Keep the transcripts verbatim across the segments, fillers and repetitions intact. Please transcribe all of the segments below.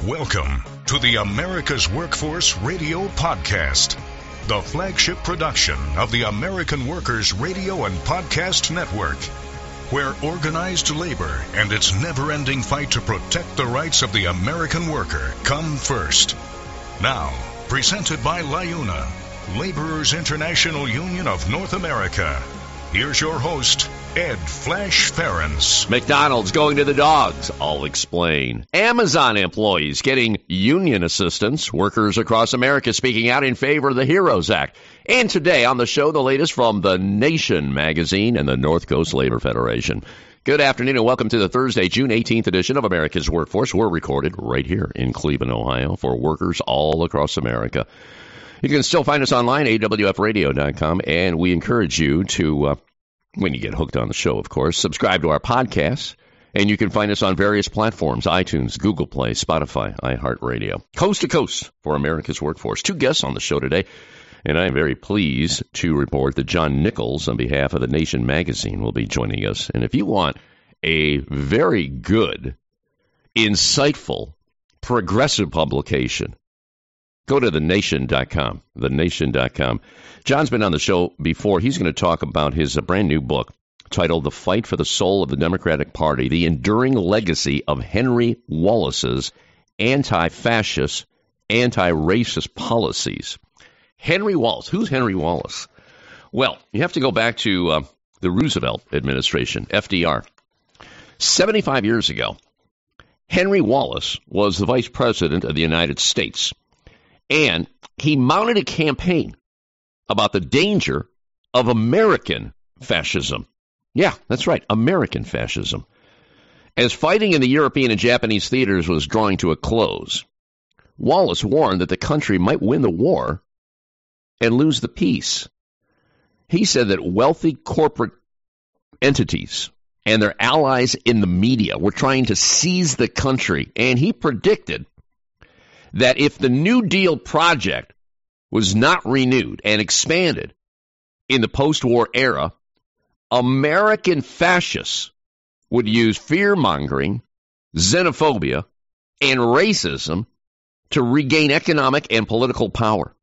Welcome to the America's Workforce Radio Podcast, the flagship production of the American Workers Radio and Podcast Network, where organized labor and its never-ending fight to protect the rights of the American worker come first. Now, presented by LIUNA, Laborers International Union of North America. Here's your host, Ed Flash Ferens. McDonald's going to the dogs. I'll explain. Amazon employees getting union assistance. Workers across America speaking out in favor of the HEROES Act. And today on the show, the latest from The Nation magazine and the North Coast Labor Federation. Good afternoon and welcome to the Thursday, June eighteenth edition of America's Workforce. We're recorded right here in Cleveland, Ohio for workers all across America. You can still find us online, A W F radio dot com, and we encourage you to, uh, when you get hooked on the show, of course, subscribe to our podcast, and you can find us on various platforms, iTunes, Google Play, Spotify, iHeartRadio, coast to coast for America's Workforce. Two guests on the show today, and I'm very pleased to report that John Nichols, on behalf of The Nation magazine, will be joining us. And if you want a very good, insightful, progressive publication, go to the nation dot com, the nation dot com. John's been on the show before. He's going to talk about his uh, brand new book titled The Fight for the Soul of the Democratic Party, The Enduring Legacy of Henry Wallace's Anti-Fascist, Anti-Racist Policies. Henry Wallace. Who's Henry Wallace? Well, you have to go back to uh, the Roosevelt administration, F D R. seventy-five years ago, Henry Wallace was the vice president of the United States. And he mounted a campaign about the danger of American fascism. Yeah, that's right, American fascism. As fighting in the European and Japanese theaters was drawing to a close, Wallace warned that the country might win the war and lose the peace. He said that wealthy corporate entities and their allies in the media were trying to seize the country, and he predicted that if the New Deal project was not renewed and expanded in the post-war era, American fascists would use fear-mongering, xenophobia, and racism to regain economic and political power.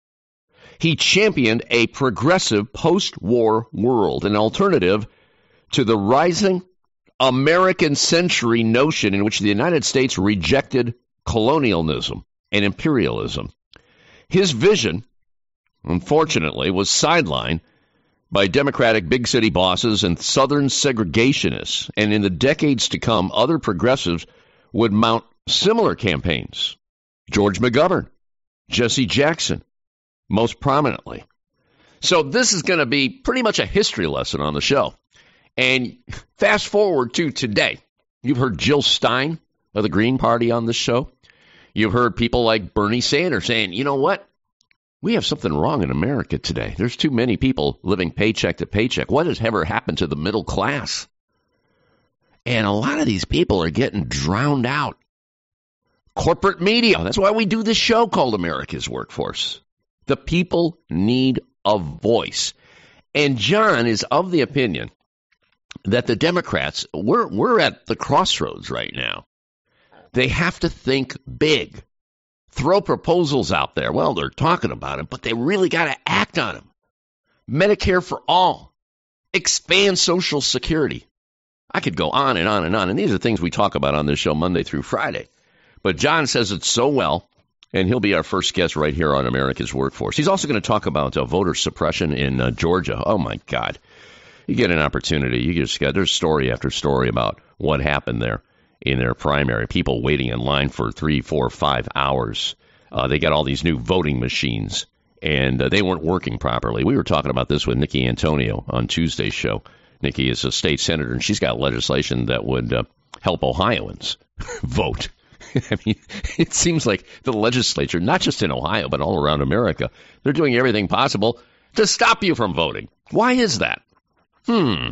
He championed a progressive post-war world, an alternative to the rising American century notion in which the United States rejected colonialism and imperialism. His vision, unfortunately, was sidelined by Democratic big city bosses and Southern segregationists, and in the decades to come, other progressives would mount similar campaigns. George McGovern, Jesse Jackson, most prominently. So this is going to be pretty much a history lesson on the show. And fast forward to today. You've heard Jill Stein of the Green Party on this show. You've heard people like Bernie Sanders saying, you know what? We have something wrong in America today. There's too many people living paycheck to paycheck. What has ever happened to the middle class? And a lot of these people are getting drowned out. Corporate media. That's why we do this show called America's Workforce. The people need a voice. And John is of the opinion that the Democrats, we're, we're at the crossroads right now. They have to think big, throw proposals out there. Well, they're talking about it, but they really got to act on them. Medicare for all, expand Social Security. I could go on and on and on, and these are things we talk about on this show Monday through Friday. But John says it so well, and he'll be our first guest right here on America's Workforce. He's also going to talk about uh, voter suppression in uh, Georgia. Oh, my God. You get an opportunity. You just got, there's story after story about what happened there in their primary, people waiting in line for three, four, five hours. Uh, they got all these new voting machines, and uh, they weren't working properly. We were talking about this with Nikki Antonio on Tuesday's show. Nikki is a state senator, and she's got legislation that would uh, help Ohioans vote. I mean, it seems like the legislature, not just in Ohio, but all around America, they're doing everything possible to stop you from voting. Why is that? Hmm.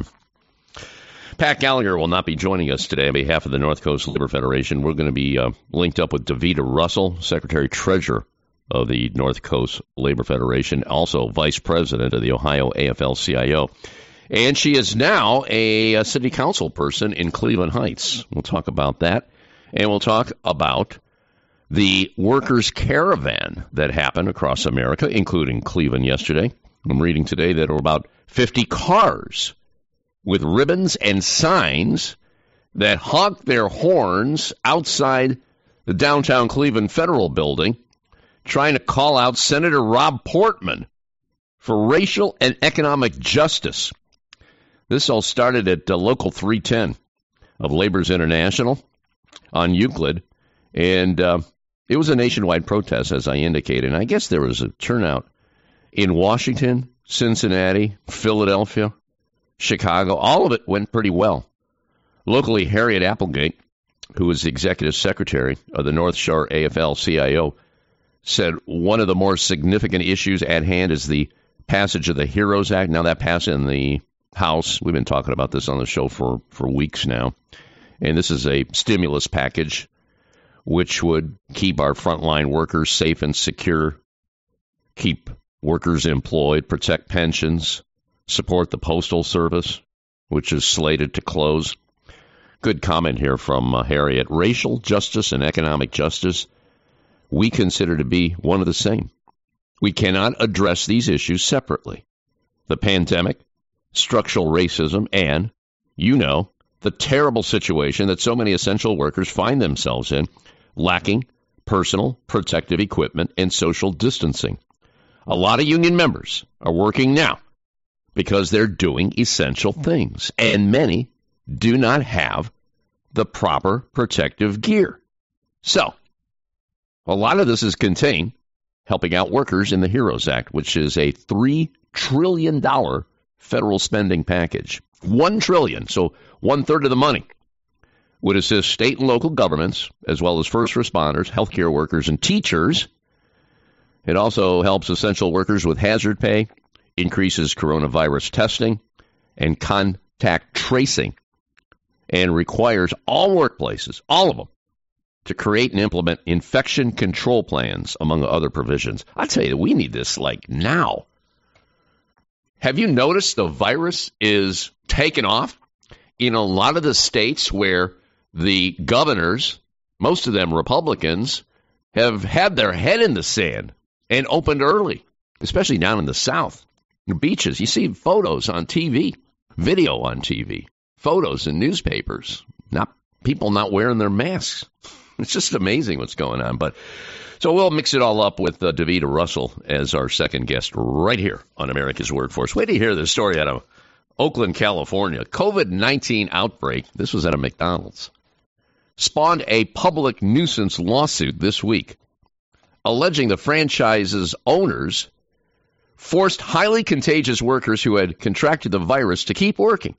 Pat Gallagher will not be joining us today on behalf of the North Coast Labor Federation. We're going to be uh, linked up with Davita Russell, Secretary-Treasurer of the North Coast Labor Federation, also Vice President of the Ohio A F L C I O. And she is now a, a city council person in Cleveland Heights. We'll talk about that. And we'll talk about the workers' caravan that happened across America, including Cleveland yesterday. I'm reading today that there were about fifty cars with ribbons and signs that honked their horns outside the downtown Cleveland Federal Building, trying to call out Senator Rob Portman for racial and economic justice. This all started at uh, Local three ten of Labor's International on Euclid, and uh, it was a nationwide protest, as I indicated. And I guess there was a turnout in Washington, Cincinnati, Philadelphia, Chicago. All of it went pretty well. Locally, Harriet Applegate, who was the executive secretary of the North Shore A F L C I O, said one of the more significant issues at hand is the passage of the HEROES Act. Now, that passed in the House. We've been talking about this on the show for, for weeks now. And this is a stimulus package which would keep our frontline workers safe and secure, keep workers employed, protect pensions, support the Postal Service, which is slated to close. Good comment here from uh, Harriet. Racial justice and economic justice, we consider to be one of the same. We cannot address these issues separately. The pandemic, structural racism, and, you know, the terrible situation that so many essential workers find themselves in, lacking personal protective equipment and social distancing. A lot of union members are working now because they're doing essential things, and many do not have the proper protective gear. So, a lot of this is contained helping out workers in the HEROES Act, which is a three trillion dollars federal spending package. One trillion dollars, so one-third of the money, would assist state and local governments, as well as first responders, healthcare workers, and teachers. It also helps essential workers with hazard pay, increases coronavirus testing, and contact tracing, and requires all workplaces, all of them, to create and implement infection control plans, among other provisions. I tell you, we need this like now. Have you noticed the virus is taken off in a lot of the states where the governors, most of them Republicans, have had their head in the sand and opened early, especially down in the South. The beaches, you see photos on T V, video on T V, photos in newspapers, not people not wearing their masks. It's just amazing what's going on. But so we'll mix it all up with uh, Davita Russell as our second guest right here on America's Workforce. Wait to hear this story out of Oakland, California. COVID nineteen outbreak, this was at a McDonald's, spawned a public nuisance lawsuit this week, alleging the franchise's owners forced highly contagious workers who had contracted the virus to keep working.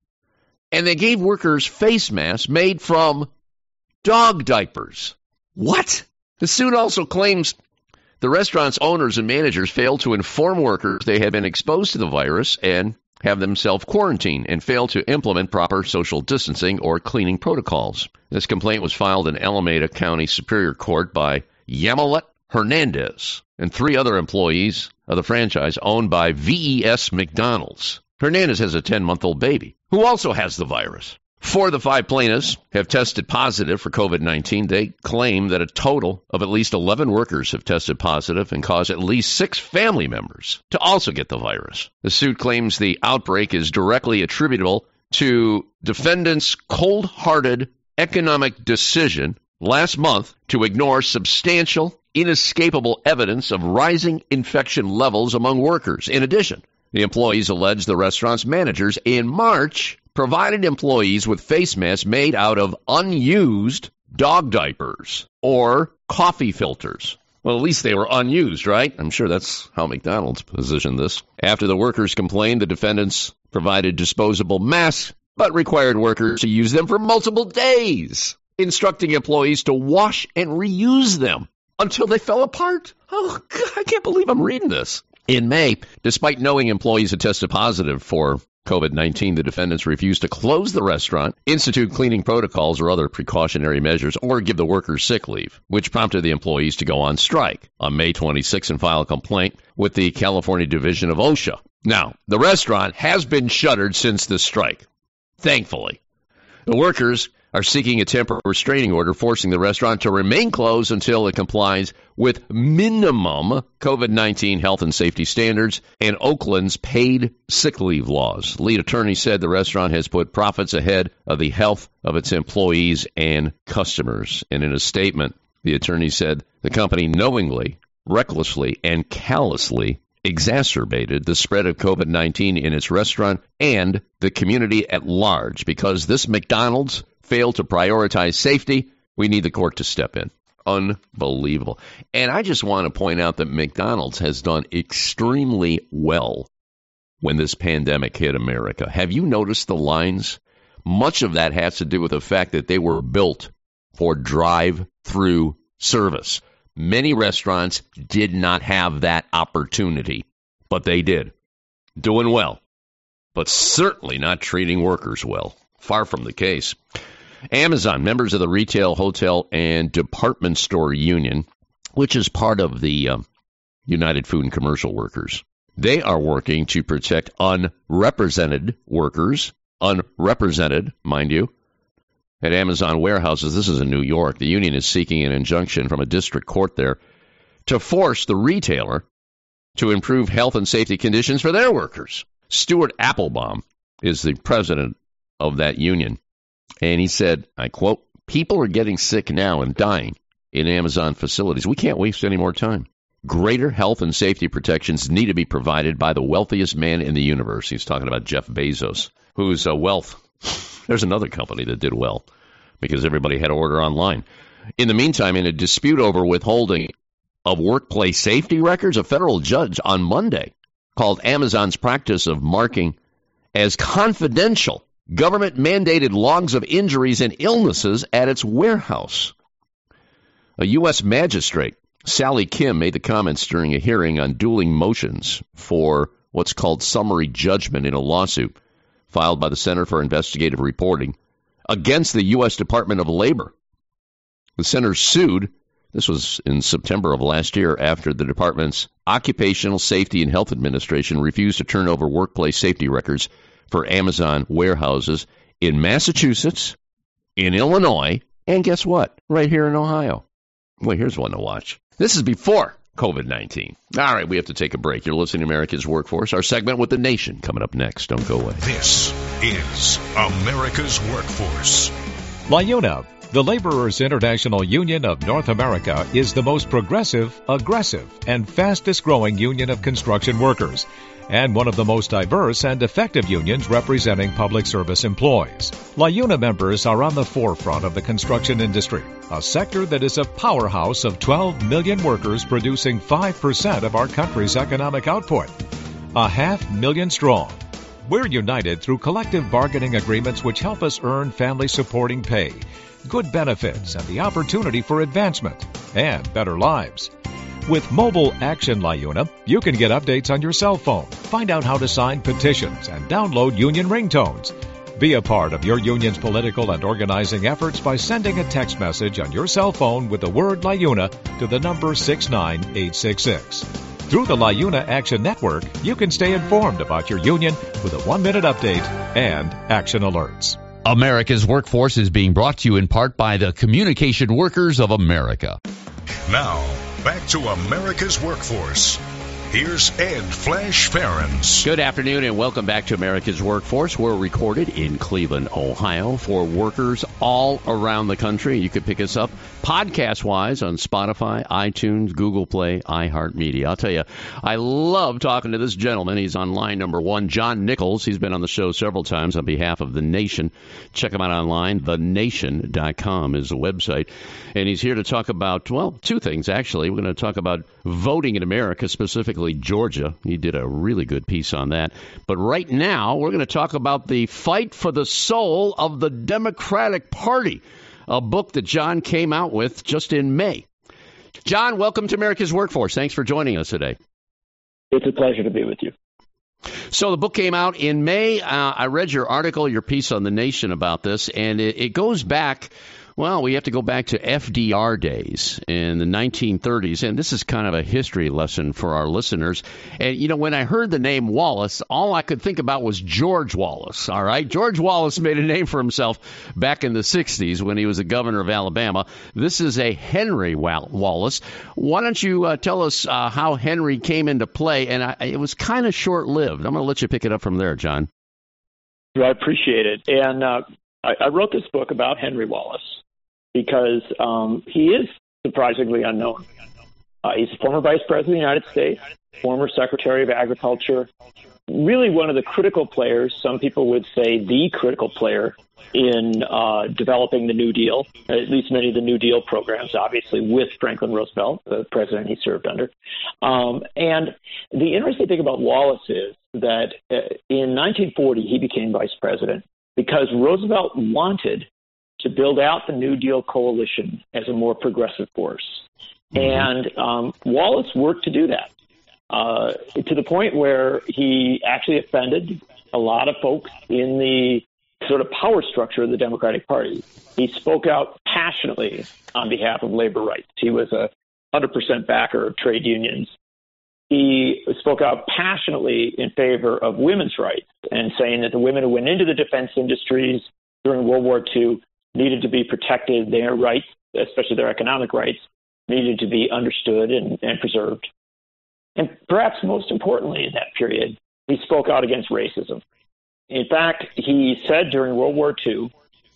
And they gave workers face masks made from dog diapers. What? The suit also claims the restaurant's owners and managers failed to inform workers they had been exposed to the virus and have them self-quarantine and failed to implement proper social distancing or cleaning protocols. This complaint was filed in Alameda County Superior Court by Yamilet Hernandez and three other employees of the franchise owned by V E S McDonald's. Hernandez has a ten-month-old baby who also has the virus. Four of the five plaintiffs have tested positive for COVID nineteen. They claim that a total of at least eleven workers have tested positive and caused at least six family members to also get the virus. The suit claims the outbreak is directly attributable to defendants' cold-hearted economic decision last month to ignore substantial, inescapable evidence of rising infection levels among workers. In addition, the employees allege the restaurant's managers in March provided employees with face masks made out of unused dog diapers or coffee filters. Well, at least they were unused, right? I'm sure that's how McDonald's positioned this. After the workers complained, the defendants provided disposable masks, but required workers to use them for multiple days, instructing employees to wash and reuse them until they fell apart. Oh, God, I can't believe I'm reading this. In May, despite knowing employees had tested positive for COVID nineteen, the defendants refused to close the restaurant, institute cleaning protocols or other precautionary measures, or give the workers sick leave, which prompted the employees to go on strike on May twenty-sixth and file a complaint with the California Division of OSHA. Now, the restaurant has been shuttered since the strike, thankfully. The workers are seeking a temporary restraining order forcing the restaurant to remain closed until it complies with minimum COVID nineteen health and safety standards and Oakland's paid sick leave laws. Lead attorney said the restaurant has put profits ahead of the health of its employees and customers. And in a statement, the attorney said the company knowingly, recklessly, and callously exacerbated the spread of COVID nineteen in its restaurant and the community at large. Because this McDonald's failed to prioritize safety, we need the court to step in. Unbelievable. And I just want to point out that McDonald's has done extremely well when this pandemic hit America. Have you noticed the lines? Much of that has to do with the fact that they were built for drive-through service. Many restaurants did not have that opportunity, but they did. Doing well, but certainly not treating workers well. Far from the case. Amazon, members of the Retail, Hotel, and Department Store Union, which is part of the uh, United Food and Commercial Workers, they are working to protect unrepresented workers, unrepresented, mind you, at Amazon warehouses. This is in New York. The union is seeking an injunction from a district court there to force the retailer to improve health and safety conditions for their workers. Stuart Applebaum is the president of that union. And he said, I quote, "People are getting sick now and dying in Amazon facilities. We can't waste any more time. Greater health and safety protections need to be provided by the wealthiest man in the universe." He's talking about Jeff Bezos, whose uh, wealth, there's another company that did well because everybody had to order online. In the meantime, in a dispute over withholding of workplace safety records, a federal judge on Monday called Amazon's practice of marking as confidential government-mandated logs of injuries and illnesses at its warehouse. A U S magistrate, Sally Kim, made the comments during a hearing on dueling motions for what's called summary judgment in a lawsuit filed by the Center for Investigative Reporting against the U S Department of Labor. The center sued, this was in September of last year, after the department's Occupational Safety and Health Administration refused to turn over workplace safety records for Amazon warehouses in Massachusetts, in Illinois, and guess what? Right here in Ohio. Well, here's one to watch. This is before COVID nineteen. All right, we have to take a break. You're listening to America's Workforce. Our segment with the nation coming up next. Don't go away. This is America's Workforce. LIUNA, the Laborers International Union of North America, is the most progressive, aggressive, and fastest-growing union of construction workers, and one of the most diverse and effective unions representing public service employees. LIUNA members are on the forefront of the construction industry, a sector that is a powerhouse of twelve million workers producing five percent of our country's economic output. A half million strong. We're united through collective bargaining agreements which help us earn family-supporting pay, good benefits, and the opportunity for advancement and better lives. With Mobile Action LIUNA, you can get updates on your cell phone, find out how to sign petitions, and download union ringtones. Be a part of your union's political and organizing efforts by sending a text message on your cell phone with the word LIUNA to the number six nine eight six six. Through the LIUNA Action Network, you can stay informed about your union with a one-minute update and action alerts. America's Workforce is being brought to you in part by the Communication Workers of America. Now, back to America's Workforce. Here's Ed Flash Ferens. Good afternoon and welcome back to America's Workforce. We're recorded in Cleveland, Ohio for workers all around the country. You can pick us up podcast-wise on Spotify, iTunes, Google Play, iHeartMedia. I'll tell you, I love talking to this gentleman. He's on line number one, John Nichols. He's been on the show several times on behalf of The Nation. Check him out online. the nation dot com is the website. And he's here to talk about, well, two things, actually. We're going to talk about voting in America, specifically Georgia. He did a really good piece on that. But right now, we're going to talk about the fight for the soul of the Democratic Party, a book that John came out with just in May. John, welcome to America's Workforce. Thanks for joining us today. It's a pleasure to be with you. So the book came out in May. Uh, I read your article, your piece on The Nation about this, and it, it goes back Well, we have to go back to F D R days in the nineteen thirties, and this is kind of a history lesson for our listeners. And, you know, when I heard the name Wallace, all I could think about was George Wallace, all right? George Wallace made a name for himself back in the sixties when he was the governor of Alabama. This is a Henry Wallace. Why don't you uh, tell us uh, how Henry came into play? And I, it was kind of short-lived. I'm going to let you pick it up from there, John. I appreciate it. And uh, I, I wrote this book about Henry Wallace because um, he is surprisingly unknown. Uh, he's a former vice president of the United States, former secretary of agriculture, really one of the critical players, some people would say the critical player in uh, developing the New Deal, at least many of the New Deal programs, obviously with Franklin Roosevelt, the president he served under. Um, and the interesting thing about Wallace is that uh, in nineteen forty, he became vice president because Roosevelt wanted to build out the New Deal coalition as a more progressive force. Mm-hmm. And um, Wallace worked to do that, uh, to the point where he actually offended a lot of folks in the sort of power structure of the Democratic Party. He spoke out passionately on behalf of labor rights. He was a one hundred percent backer of trade unions. He spoke out passionately in favor of women's rights and saying that the women who went into the defense industries during World War Two needed to be protected, their rights, especially their economic rights, needed to be understood and, and preserved. And perhaps most importantly in that period, he spoke out against racism. In fact, he said during World War Two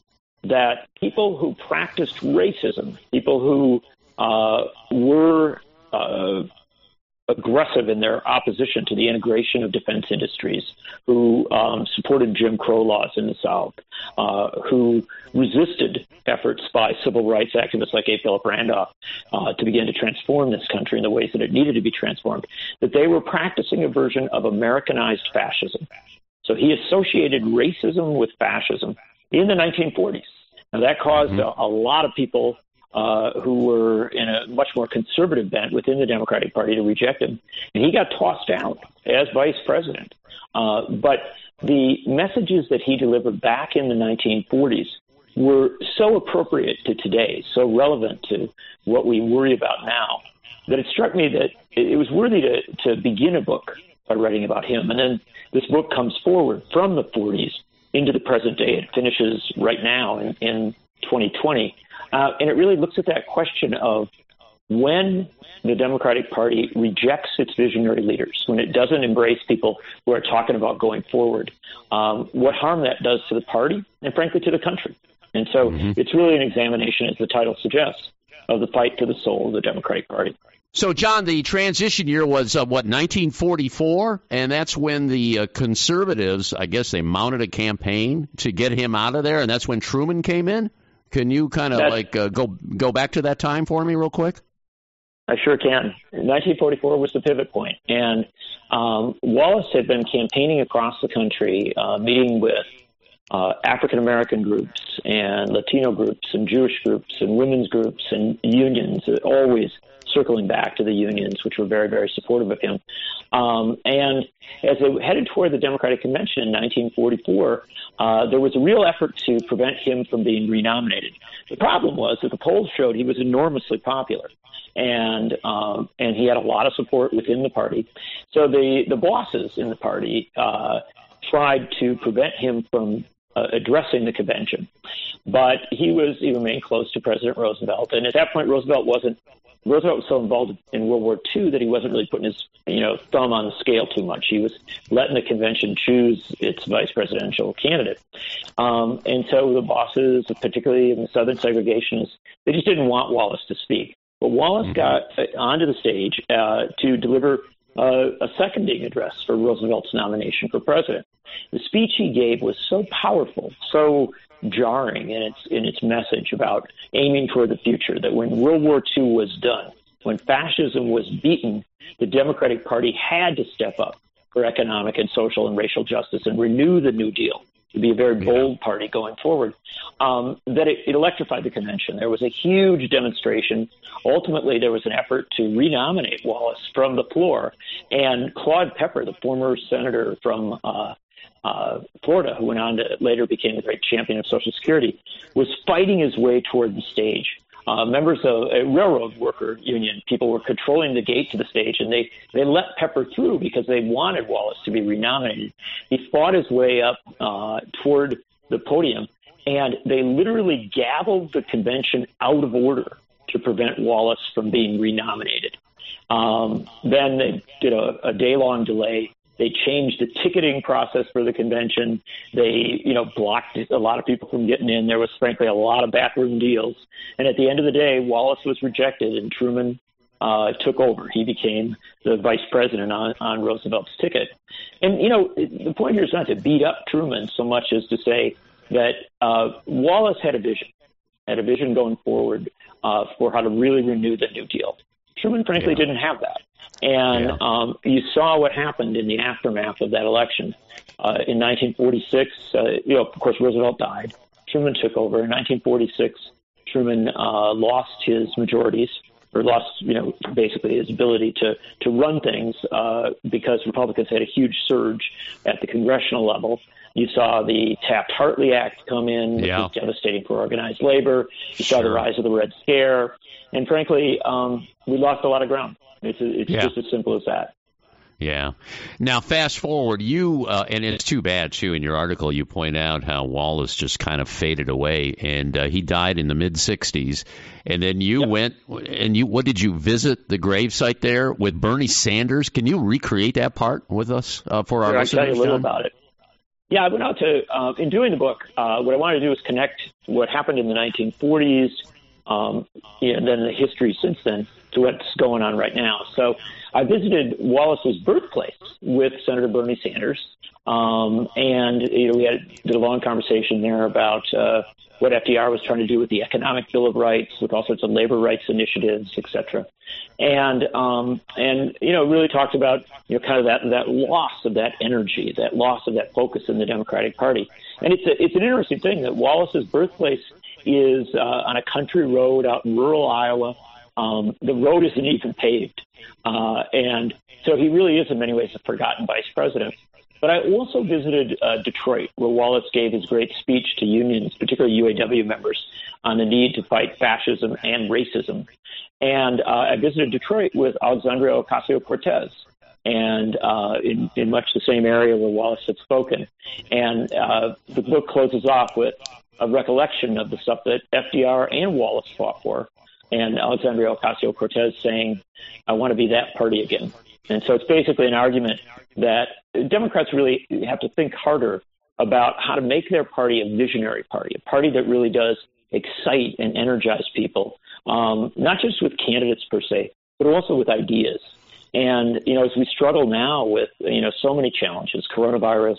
that people who practiced racism, people who uh, were uh, aggressive in their opposition to the integration of defense industries, who um, supported Jim Crow laws in the South, uh, who resisted efforts by civil rights activists like A. Philip Randolph uh, to begin to transform this country in the ways that it needed to be transformed, that they were practicing a version of Americanized fascism. So he associated racism with fascism in the nineteen forties. Now, that caused mm-hmm. a, a lot of people uh, who were in a much more conservative bent within the Democratic Party to reject him. And he got tossed out as vice president. Uh, but the messages that he delivered back in the nineteen forties were so appropriate to today, so relevant to what we worry about now, that it struck me that it was worthy to, to begin a book by writing about him. And then this book comes forward from the forties into the present day. It finishes right now in, in twenty twenty. Uh, and it really looks at that question of when the Democratic Party rejects its visionary leaders, when it doesn't embrace people who are talking about going forward, um, what harm that does to the party and, frankly, to the country. And so mm-hmm. it's really an examination, as the title suggests, of the fight for the soul of the Democratic Party. So, John, the transition year was, uh, what, nineteen forty-four? And that's when the uh, conservatives, I guess they mounted a campaign to get him out of there, and that's when Truman came in? Can you kind of, like, uh, go go back to that time for me real quick? I sure can. nineteen forty-four was the pivot point, and um, Wallace had been campaigning across the country, uh, meeting with uh, African-American groups and Latino groups and Jewish groups and women's groups and unions, always circling back to the unions, which were very, very supportive of him. Um, and as they headed toward the Democratic Convention in nineteen forty-four, uh, there was a real effort to prevent him from being renominated. The problem was that the polls showed he was enormously popular, and um, and he had a lot of support within the party. So the, the bosses in the party uh, tried to prevent him from uh, addressing the convention. But he was he remained close to President Roosevelt, and at that point, Roosevelt wasn't Roosevelt was so involved in World War Two that he wasn't really putting his, you know, thumb on the scale too much. He was letting the convention choose its vice presidential candidate. Um, and so the bosses, particularly in the Southern segregationists, they just didn't want Wallace to speak. But Wallace got onto the stage uh, to deliver uh, a seconding address for Roosevelt's nomination for president. The speech he gave was so powerful, so jarring in its in its message about aiming for the future, that when World War Two was done, when fascism was beaten, the Democratic Party had to step up for economic and social and racial justice and renew the New Deal to be a very bold party going forward. Um, that it, it electrified the convention. There was a huge demonstration. Ultimately, there was an effort to renominate Wallace from the floor, and Claude Pepper, the former senator from uh, uh, Florida, who went on to later became the great champion of Social Security, was fighting his way toward the stage. Uh, members of a railroad worker union, people were controlling the gate to the stage, and they, they let Pepper through because they wanted Wallace to be renominated. He fought his way up uh, toward the podium, and they literally gavelled the convention out of order to prevent Wallace from being renominated. Um, then they did a, a day-long delay. They changed the ticketing process for the convention. They, you know, blocked a lot of people from getting in. There was, frankly, a lot of backroom deals. And at the end of the day, Wallace was rejected, and Truman uh, took over. He became the vice president on, on Roosevelt's ticket. And, you know, the point here is not to beat up Truman so much as to say that uh, Wallace had a vision, had a vision going forward uh, for how to really renew the New Deal. Truman, frankly, yeah. didn't have that. And yeah. um, you saw what happened in the aftermath of that election. Uh, in nineteen forty-six, uh, you know, of course, Roosevelt died. Truman took over. In nineteen forty-six, Truman uh, lost his majorities, or lost, you know, basically his ability to, to run things uh, because Republicans had a huge surge at the congressional level. You saw the Taft-Hartley Act come in, which yeah. was devastating for organized labor. You saw sure. the rise of the Red Scare. And frankly, um, we lost a lot of ground. It's, it's yeah. just as simple as that. Yeah. Now, fast forward, you, uh, and it's too bad, too, in your article, you point out how Wallace just kind of faded away, and uh, he died in the mid-sixties. And then you yep. went, and you, what did you visit the gravesite there with Bernie Sanders? Can you recreate that part with us uh, for our sure, listeners? I'll tell you a little John? about it. Yeah, I went out to, uh, in doing the book, uh, what I wanted to do was connect what happened in the nineteen forties, um, and then the history since then, to what's going on right now. So I visited Wallace's birthplace with Senator Bernie Sanders, um, and you know, we had did a long conversation there about uh, what F D R was trying to do with the Economic Bill of Rights, with all sorts of labor rights initiatives, et cetera. And um, and you know, really talked about you know kind of that that loss of that energy, that loss of that focus in the Democratic Party. And it's a, it's an interesting thing that Wallace's birthplace is uh, on a country road out in rural Iowa. Um, the road isn't even paved. Uh, and so he really is in many ways a forgotten vice president. But I also visited uh, Detroit, where Wallace gave his great speech to unions, particularly U A W members, on the need to fight fascism and racism. And uh, I visited Detroit with Alexandria Ocasio-Cortez, and uh, in, in much the same area where Wallace had spoken. And uh, the book closes off with a recollection of the stuff that F D R and Wallace fought for. And Alexandria Ocasio-Cortez saying, I want to be that party again. And so it's basically an argument that Democrats really have to think harder about how to make their party a visionary party, a party that really does excite and energize people, um, not just with candidates per se, but also with ideas. And, you know, as we struggle now with, you know, so many challenges, coronavirus,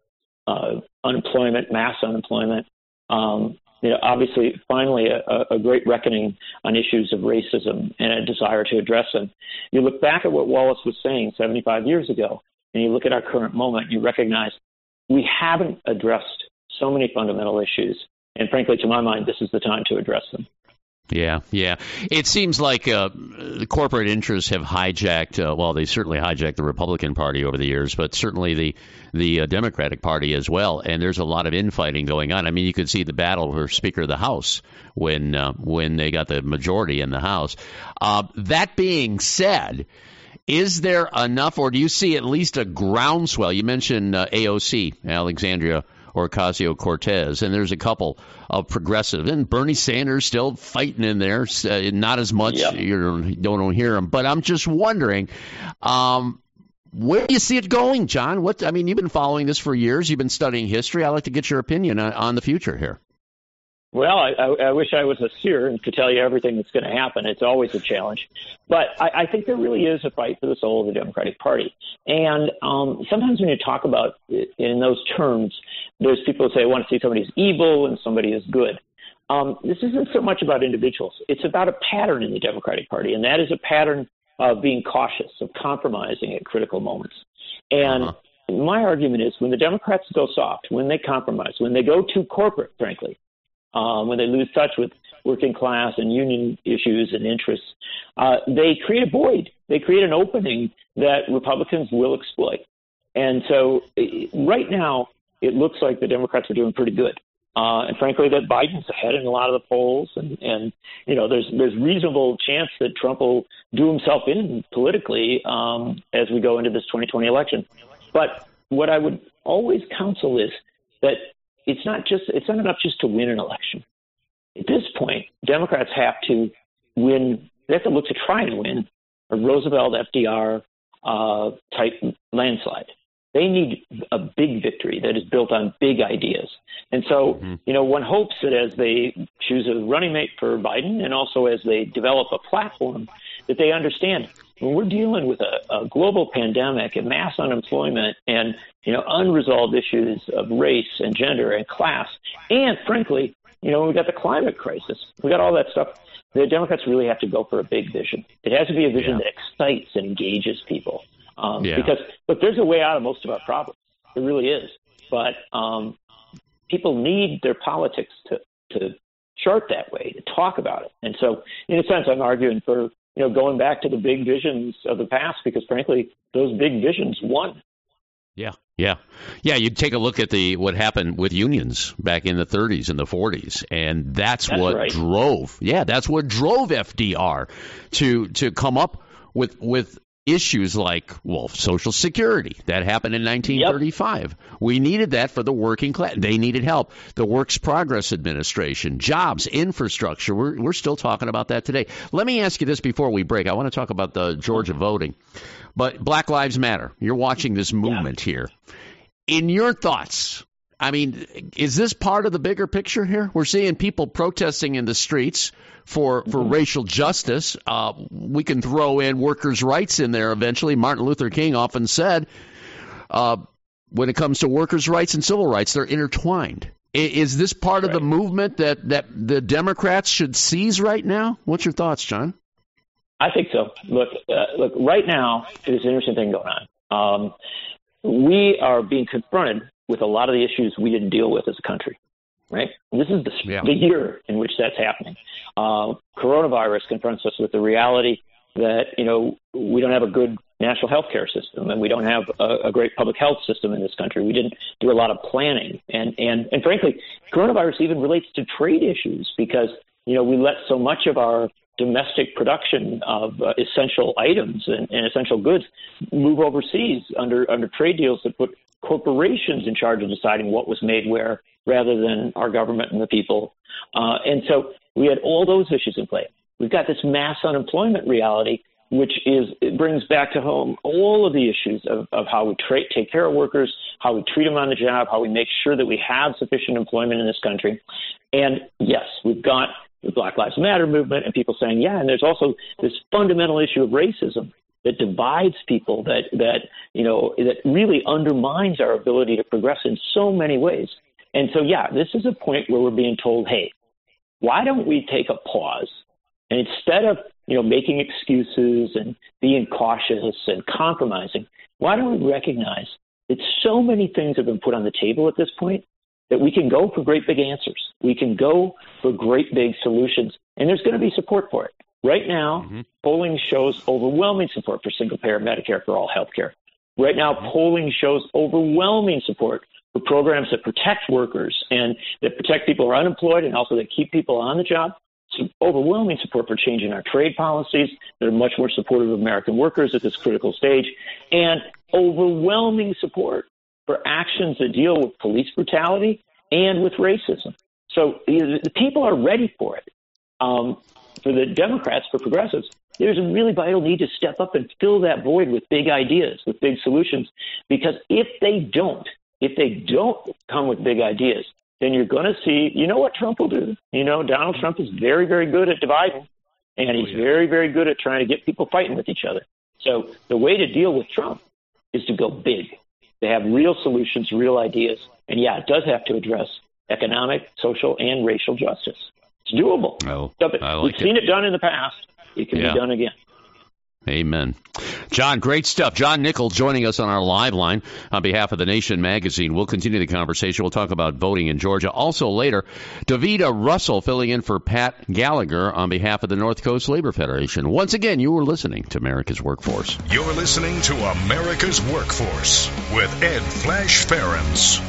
uh, unemployment, mass unemployment, um, you know, obviously, finally, a, a great reckoning on issues of racism and a desire to address them. You look back at what Wallace was saying seventy-five years ago, and you look at our current moment, you recognize we haven't addressed so many fundamental issues. And frankly, to my mind, this is the time to address them. Yeah, yeah. It seems like uh, the corporate interests have hijacked, uh, well, they certainly hijacked the Republican Party over the years, but certainly the the uh, Democratic Party as well. And there's a lot of infighting going on. I mean, you could see the battle for Speaker of the House when uh, when they got the majority in the House. Uh, that being said, is there enough, or do you see at least a groundswell? You mentioned uh, A O C, Alexandria Ocasio-Cortez, and there's a couple of progressive, and Bernie Sanders still fighting in there, uh, not as much, yep. you don't, don't hear him, but I'm just wondering, um, where do you see it going, John? What I mean, you've been following this for years, you've been studying history, I'd like to get your opinion on, on the future here. Well, I, I, I wish I was a seer and could tell you everything that's going to happen. It's always a challenge. But I, I think there really is a fight for the soul of the Democratic Party. And um, sometimes when you talk about it in those terms, there's people who say, I want to see somebody who's evil and somebody who's good. Um, this isn't so much about individuals. It's about a pattern in the Democratic Party, and that is a pattern of being cautious, of compromising at critical moments. And uh-huh. my argument is when the Democrats go soft, when they compromise, when they go too corporate, frankly, Um, when they lose touch with working class and union issues and interests, uh, they create a void. They create an opening that Republicans will exploit. And so right now, it looks like the Democrats are doing pretty good. Uh, and frankly, that Biden's ahead in a lot of the polls. And, and you know, there's there's reasonable chance that Trump will do himself in politically um, as we go into this twenty twenty election. But what I would always counsel is that it's not just it's not enough just to win an election. At this point, Democrats have to win. They have to look to try and win a Roosevelt F D R uh, type landslide. They need a big victory that is built on big ideas. And so, mm-hmm. you know, one hopes that as they choose a running mate for Biden and also as they develop a platform, that they understand when we're dealing with a, a global pandemic and mass unemployment and, you know, unresolved issues of race and gender and class, and frankly, you know, we got the climate crisis, we got all that stuff. The Democrats really have to go for a big vision. It has to be a vision yeah. that excites and engages people. Um, yeah. Because, look, there's a way out of most of our problems. There really is. But um, people need their politics to, to chart that way, to talk about it. And so, in a sense, I'm arguing for, you know, going back to the big visions of the past because, frankly, those big visions won. Yeah, yeah. Yeah, you take a look at the what happened with unions back in the thirties and the forties, and that's, that's what right. drove, yeah, that's what drove F D R to to come up with with issues like, well, Social Security. That happened in nineteen thirty-five. Yep. We needed that for the working class. They needed help. The Works Progress Administration, jobs, infrastructure. We're, we're still talking about that today. Let me ask you this before we break. I want to talk about the Georgia voting. But Black Lives Matter. You're watching this movement yeah. here. In your thoughts, I mean, is this part of the bigger picture here? We're seeing people protesting in the streets for for mm-hmm. racial justice. Uh, we can throw in workers' rights in there eventually. Martin Luther King often said, uh, when it comes to workers' rights and civil rights, they're intertwined. Is this part right. of the movement that, that the Democrats should seize right now? What's your thoughts, John? I think so. Look, uh, look. Right now, there's an interesting thing going on. Um, we are being confronted with a lot of the issues we didn't deal with as a country, right? This is the, yeah. the year in which that's happening. Uh, coronavirus confronts us with the reality that, you know, we don't have a good national health care system and we don't have a, a great public health system in this country. We didn't do a lot of planning. And, and, and frankly, coronavirus even relates to trade issues because, you know, we let so much of our domestic production of uh, essential items and, and essential goods move overseas under under trade deals that put corporations in charge of deciding what was made where rather than our government and the people. Uh, and so we had all those issues in play. We've got this mass unemployment reality, which is it brings back to home all of the issues of, of how we tra- take care of workers, how we treat them on the job, how we make sure that we have sufficient employment in this country. And yes, we've got the Black Lives Matter movement and people saying, yeah, and there's also this fundamental issue of racism that divides people, that, that, you know, that really undermines our ability to progress in so many ways. And so, yeah, this is a point where we're being told, hey, why don't we take a pause and instead of, you know, making excuses and being cautious and compromising, why don't we recognize that so many things have been put on the table at this point that we can go for great big answers. We can go for great big solutions, and there's going to be support for it. Right now, mm-hmm. polling shows overwhelming support for single-payer Medicare for all health care. Right now, mm-hmm. polling shows overwhelming support for programs that protect workers and that protect people who are unemployed and also that keep people on the job. So overwhelming support for changing our trade policies that are much more supportive of American workers at this critical stage, and overwhelming support for actions that deal with police brutality and with racism. So the people are ready for it. Um, for the Democrats, for progressives, there's a really vital need to step up and fill that void with big ideas, with big solutions. Because if they don't, if they don't come with big ideas, then you're going to see, you know what Trump will do? You know, Donald Trump is very, very good at dividing, and he's very, very good at trying to get people fighting with each other. So the way to deal with Trump is to go big. They have real solutions, real ideas. And, yeah, it does have to address economic, social, and racial justice. It's doable. Oh, so, I like we've it. seen it done in the past. It can yeah. be done again. Amen. John, great stuff. John Nichols joining us on our live line on behalf of The Nation magazine. We'll continue the conversation. We'll talk about voting in Georgia. Also later, Davida Russell filling in for Pat Gallagher on behalf of the North Coast Labor Federation. Once again, you are listening to America's Workforce. You're listening to America's Workforce with Ed Flash Ferens.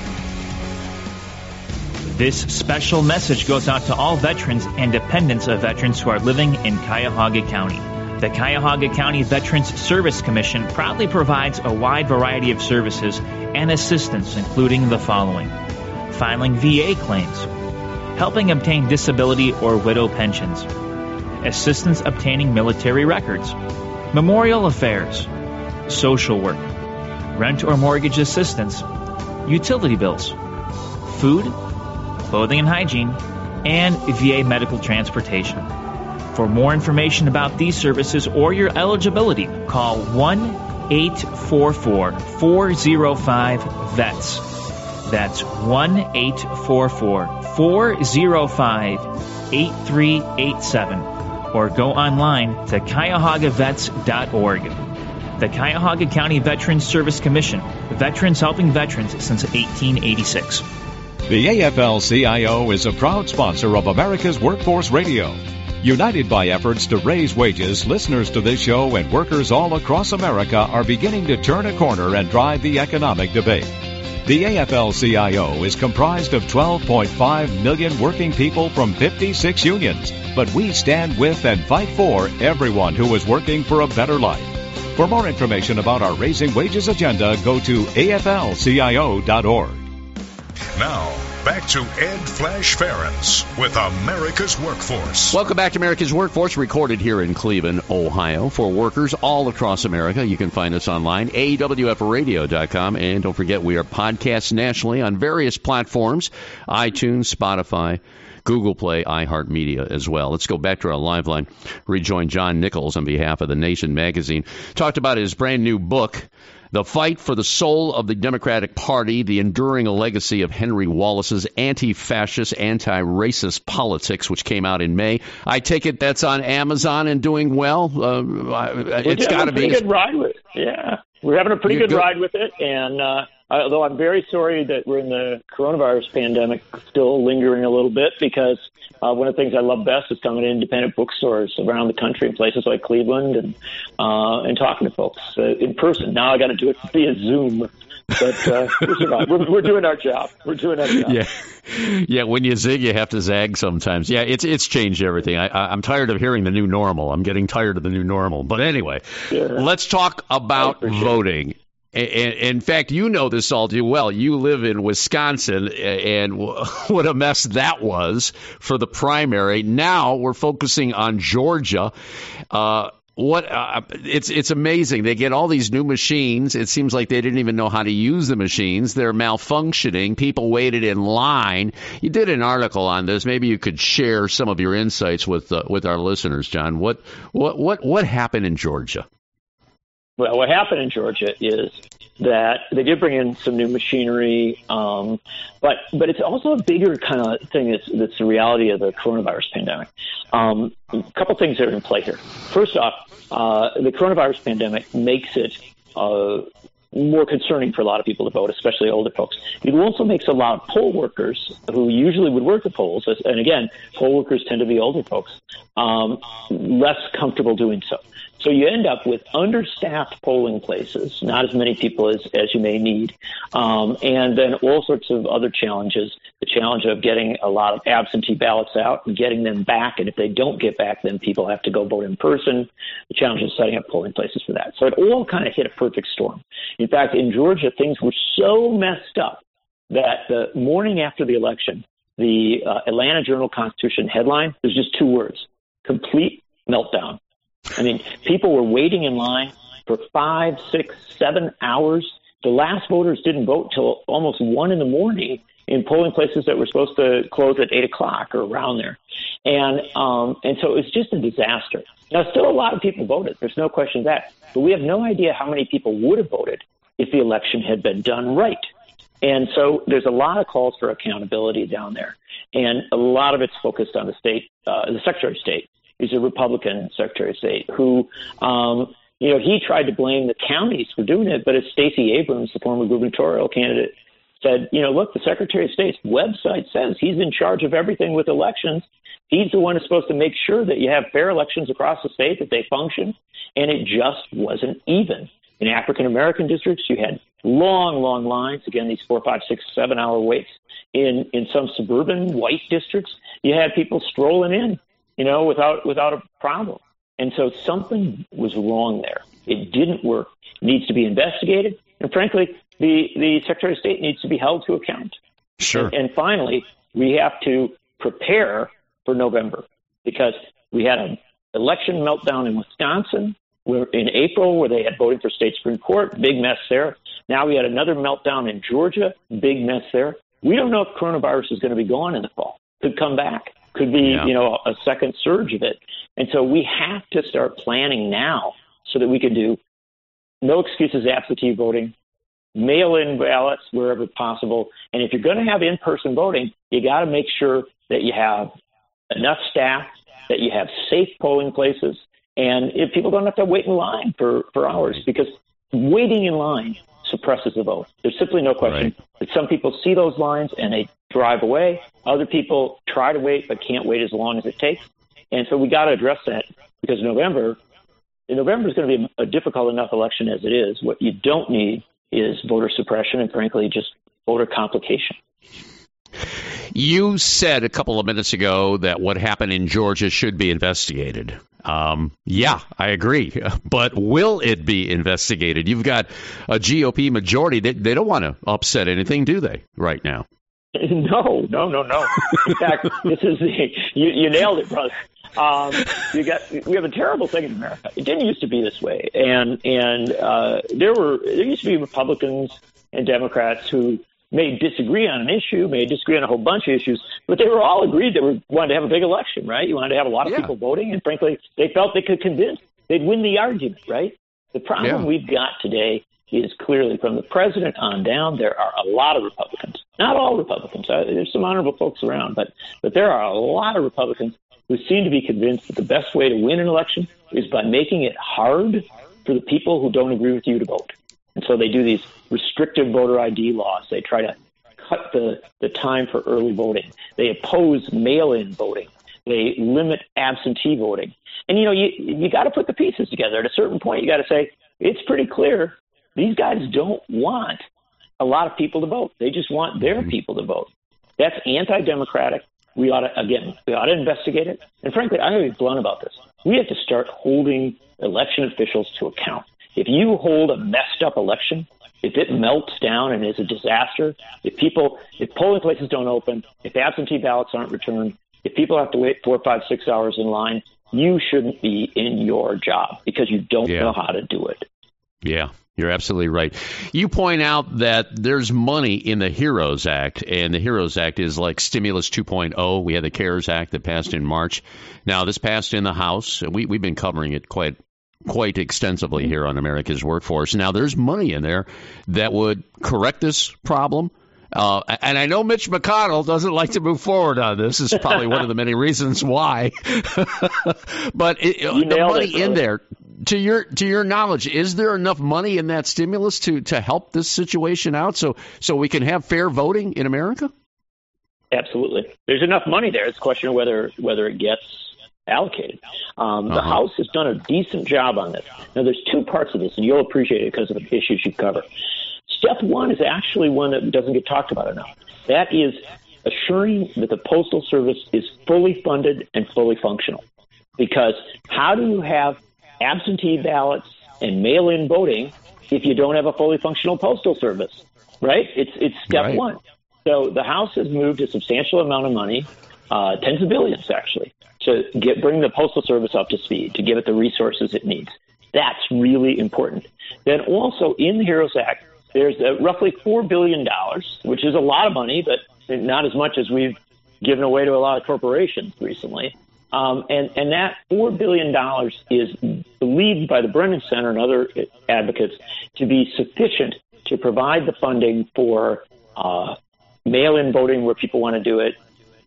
This special message goes out to all veterans and dependents of veterans who are living in Cuyahoga County. The Cuyahoga County Veterans Service Commission proudly provides a wide variety of services and assistance, including the following: filing V A claims, helping obtain disability or widow pensions, assistance obtaining military records, memorial affairs, social work, rent or mortgage assistance, utility bills, food, clothing and hygiene, and V A medical transportation. For more information about these services or your eligibility, call one eight four four, four oh five, V E T S. That's one eight four four, four oh five, eight three eight seven. Or go online to cuyahoga vets dot org. The Cuyahoga County Veterans Service Commission, veterans helping veterans since eighteen eighty-six. The A F L C I O is a proud sponsor of America's Workforce Radio. United by efforts to raise wages, listeners to this show and workers all across America are beginning to turn a corner and drive the economic debate. The A F L C I O is comprised of twelve point five million working people from fifty-six unions, but we stand with and fight for everyone who is working for a better life. For more information about our Raising Wages agenda, go to A F L C I O dot org. Now, back to Ed Flash Ferens with America's Workforce. Welcome back to America's Workforce, recorded here in Cleveland, Ohio, for workers all across America. You can find us online, A W F radio dot com, and don't forget we are podcasts nationally on various platforms, iTunes, Spotify, Google Play, iHeartMedia as well. Let's go back to our live line. Rejoin John Nichols on behalf of The Nation magazine. Talked about his brand new book, The Fight for the Soul of the Democratic Party, the enduring legacy of Henry Wallace's anti-fascist, anti-racist politics, which came out in May. I take it that's on Amazon and doing well. Uh, it's got to be. We're having a pretty good ride with it. Yeah, we're having a pretty good, good ride with it. And uh, although I'm very sorry that we're in the coronavirus pandemic still lingering a little bit, because uh, one of the things I love best is coming to independent bookstores around the country in places like Cleveland and uh, and talking to folks uh, in person. Now I got to do it via Zoom. But uh, we're, we're, we're doing our job. We're doing our job. Yeah, yeah. When you zig, you have to zag sometimes. Yeah, it's it's changed everything. I, I, I'm tired of hearing the new normal. I'm getting tired of the new normal. But anyway, yeah. Let's talk about voting. In, in fact, you know this all too well. You live in Wisconsin, and what a mess that was for the primary. Now we're focusing on Georgia. Uh, What uh, it's it's amazing. They get all these new machines. It seems like they didn't even know how to use the machines. They're malfunctioning. People waited in line. You did an article on this. Maybe you could share some of your insights with uh, with our listeners, John. What what what what happened in Georgia? Well, what happened in Georgia is that they did bring in some new machinery, um, but but it's also a bigger kind of thing that's, that's the reality of the coronavirus pandemic. Um, a couple things that are in play here. First off, uh, the coronavirus pandemic makes it uh, more concerning for a lot of people to vote, especially older folks. It also makes a lot of poll workers who usually would work the polls, and again, poll workers tend to be older folks, um, less comfortable doing so. So you end up with understaffed polling places, not as many people as, as you may need, um, and then all sorts of other challenges, the challenge of getting a lot of absentee ballots out and getting them back, and if they don't get back, then people have to go vote in person, the challenge of setting up polling places for that. So it all kind of hit a perfect storm. In fact, in Georgia, things were so messed up that the morning after the election, the uh, Atlanta Journal-Constitution headline was just two words: complete meltdown. I mean, people were waiting in line for five, six, seven hours. The last voters didn't vote till almost one in the morning in polling places that were supposed to close at eight o'clock or around there. And um, and so it was just a disaster. Now, still a lot of people voted. There's no question of that. But we have no idea how many people would have voted if the election had been done right. And so there's a lot of calls for accountability down there. And a lot of it's focused on the state, uh, the Secretary of State, is a Republican Secretary of State who, um, you know, he tried to blame the counties for doing it, but as Stacey Abrams, the former gubernatorial candidate, said, you know, look, the Secretary of State's website says he's in charge of everything with elections. He's the one who's supposed to make sure that you have fair elections across the state, that they function, and it just wasn't even. In African-American districts, you had long, long lines. Again, these four, five, six, seven-hour waits. In in some suburban white districts, you had people strolling in, you know, without without a problem. And so something was wrong there. It didn't work. It needs to be investigated. And frankly, the, the Secretary of State needs to be held to account. Sure. And, and finally, we have to prepare for November, because we had an election meltdown in Wisconsin where, in April, where they had voting for state Supreme Court, big mess there. Now we had another meltdown in Georgia, big mess there. We don't know if coronavirus is going to be gone in the fall. Could come back. Could be, yeah. you know, a second surge of it. And so we have to start planning now so that we can do no excuses absentee voting, mail-in ballots wherever possible. And if you're going to have in-person voting, you got to make sure that you have enough staff, that you have safe polling places, and if people don't have to wait in line for, for hours, because waiting in line suppresses the vote. There's simply no question Right. that some people see those lines and they drive away. Other people try to wait but can't wait as long as it takes. And so we got to address that, because November, November is going to be a difficult enough election as it is. What you don't need is voter suppression and, frankly, just voter complication. You said a couple of minutes ago that what happened in Georgia should be investigated. Um, yeah, I agree. But will it be investigated? You've got a G O P majority. They, they don't want to upset anything, do they, right now? No, no, no, no. In fact, this is the, you, you nailed it, brother. Um, you got, we have a terrible thing in America. It didn't used to be this way. And, and, uh, there were, there used to be Republicans and Democrats who may disagree on an issue, may disagree on a whole bunch of issues, but they were all agreed that we wanted to have a big election, right? You wanted to have a lot of yeah. people voting, and frankly, they felt they could convince, they'd win the argument, right? The problem Yeah. we've got today is clearly from the president on down, there are a lot of Republicans, not all Republicans, uh, there's some honorable folks around, but, but there are a lot of Republicans who seem to be convinced that the best way to win an election is by making it hard for the people who don't agree with you to vote. And so they do these restrictive voter I D laws. They try to cut the, the time for early voting. They oppose mail-in voting. They limit absentee voting. And, you know, you, you got to put the pieces together. At a certain point, you got to say, it's pretty clear these guys don't want a lot of people to vote. They just want their mm-hmm. people to vote. That's anti-democratic. We ought to, again, we ought to investigate it. And frankly, I'm going to be blunt about this. We have to start holding election officials to account. If you hold a messed up election, if it melts down and is a disaster, if people, if polling places don't open, if absentee ballots aren't returned, if people have to wait four, five, six hours in line, you shouldn't be in your job because you don't yeah. know how to do it. Yeah, you're absolutely right. You point out that there's money in the HEROES Act, and the HEROES Act is like Stimulus two point oh. We had the CARES Act that passed in March. Now, this passed in the House. We, we've been covering it quite quite extensively here on America's Workforce. Now, there's money in there that would correct this problem. Uh, and I know Mitch McConnell doesn't like to move forward on this. This is probably one of the many reasons why. But it, the money it, in there, to your to your knowledge, is there enough money in that stimulus to, to help this situation out so so we can have fair voting in America? Absolutely. There's enough money there. It's a question of whether whether it gets allocated. Um, the uh-huh. House has done a decent job on this. Now, there's two parts of this, and you'll appreciate it because of the issues you cover. Step one is actually one that doesn't get talked about enough. That is assuring that the Postal Service is fully funded and fully functional. Because how do you have absentee ballots and mail-in voting if you don't have a fully functional Postal Service, right? It's, it's step right. one. So the House has moved a substantial amount of money, uh, tens of billions actually, to get bring the Postal Service up to speed, to give it the resources it needs. That's really important. Then also in the HEROES Act, there's uh, roughly four billion dollars, which is a lot of money, but not as much as we've given away to a lot of corporations recently. Um, and, and that four billion dollars is believed by the Brennan Center and other advocates to be sufficient to provide the funding for uh, mail-in voting where people want to do it,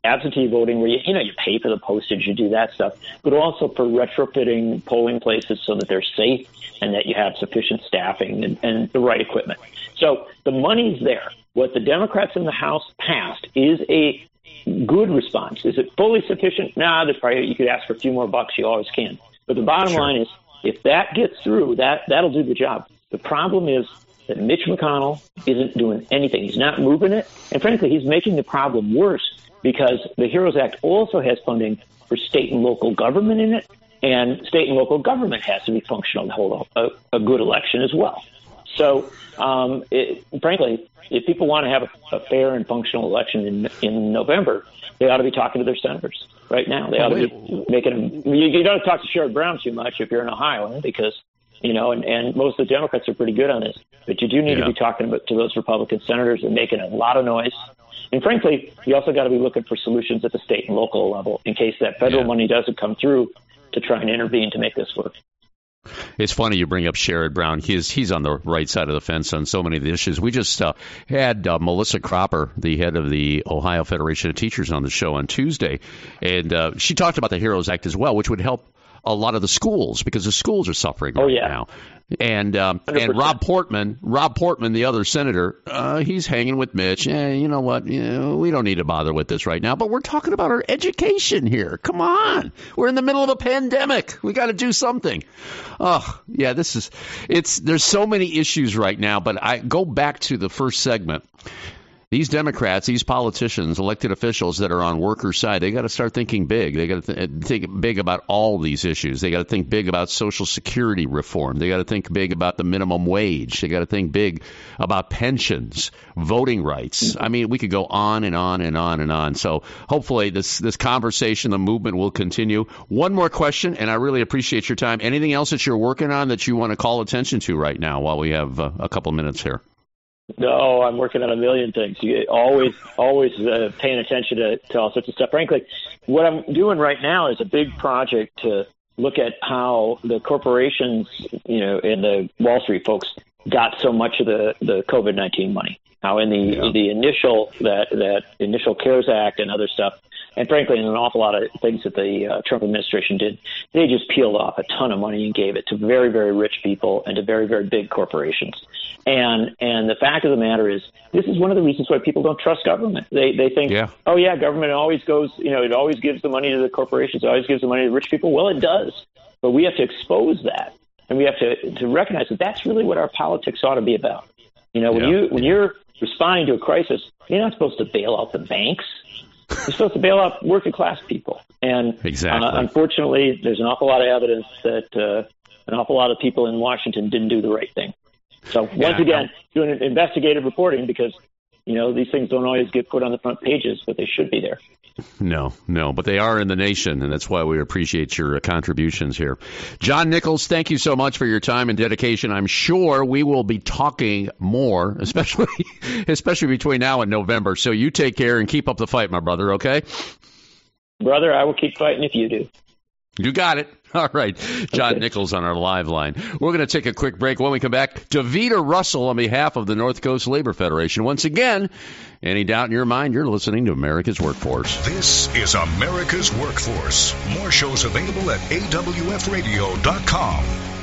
absentee voting where you, you know, you pay for the postage, you do that stuff, but also for retrofitting polling places so that they're safe and that you have sufficient staffing and, and the right equipment. So the money's there. What the Democrats in the House passed is a good response. Is it fully sufficient? Nah, there's probably, you could ask for a few more bucks. You always can. But the bottom Sure. line is, if that gets through, that, that'll do the job. The problem is that Mitch McConnell isn't doing anything. He's not moving it. And frankly, he's making the problem worse because the HEROES Act also has funding for state and local government in it. And state and local government has to be functional to hold a, a good election as well. So, um, it, frankly, if people want to have a, a fair and functional election in in November, they ought to be talking to their senators right now. They ought to be making them. You, you don't talk to Sherrod Brown too much if you're in Ohio, because you know, and, and most of the Democrats are pretty good on this. But you do need Yeah. to be talking about, to those Republican senators and making a lot of noise. And frankly, you also got to be looking for solutions at the state and local level in case that federal Yeah. money doesn't come through to try and intervene to make this work. It's funny you bring up Sherrod Brown. He's he's on the right side of the fence on so many of the issues. We just uh, had uh, Melissa Cropper, the head of the Ohio Federation of Teachers, on the show on Tuesday, and uh, she talked about the HEROES Act as well, which would help a lot of the schools because the schools are suffering Oh, right yeah. now. And um, one hundred and percent. Rob Portman, Rob Portman, the other senator, uh, he's hanging with Mitch. Eh, you know what? You know, we don't need to bother with this right now. But we're talking about our education here. Come on, we're in the middle of a pandemic. We got to do something. Oh, yeah, this is it's. There's so many issues right now. But I go back to the first segment. These Democrats, these politicians, elected officials that are on workers' side, they got to start thinking big. They got to th- think big about all these issues. They got to think big about Social Security reform. They got to think big about the minimum wage. They got to think big about pensions, voting rights. I mean, we could go on and on and on and on. So hopefully this this conversation, the movement will continue. One more question, and I really appreciate your time. Anything else that you're working on that you want to call attention to right now while we have uh, a couple minutes here? No, I'm working on a million things. You always, always uh, paying attention to, to all sorts of stuff. Frankly, what I'm doing right now is a big project to look at how the corporations, you know, and the Wall Street folks got so much of the, the COVID nineteen money. How in the Yeah. the initial that that initial CARES Act and other stuff, and frankly, in an awful lot of things that the uh, Trump administration did, they just peeled off a ton of money and gave it to very, very rich people and to very, very big corporations. And and the fact of the matter is, this is one of the reasons why people don't trust government. They they think, Yeah. oh yeah, government always goes, you know, it always gives the money to the corporations, it always gives the money to the rich people. Well, it does, but we have to expose that, and we have to to recognize that that's really what our politics ought to be about. You know, when Yeah. you when you're responding to a crisis, you're not supposed to bail out the banks. You're supposed to bail out working class people. And Exactly. uh, unfortunately, there's an awful lot of evidence that uh, an awful lot of people in Washington didn't do the right thing. So once Yeah, again, doing investigative reporting because, you know, these things don't always get put on the front pages, but they should be there. No, no, but they are in the nation, and that's why we appreciate your uh, contributions here. John Nichols, thank you so much for your time and dedication. I'm sure we will be talking more, especially especially between now and November. So you take care and keep up the fight, my brother, okay? Brother, I will keep fighting if you do. You got it. All right. John Okay. Nichols on our live line. We're going to take a quick break. When we come back, Davita Russell on behalf of the North Coast Labor Federation. Once again, any doubt in your mind, you're listening to America's Workforce. This is America's Workforce. More shows available at A W F radio dot com.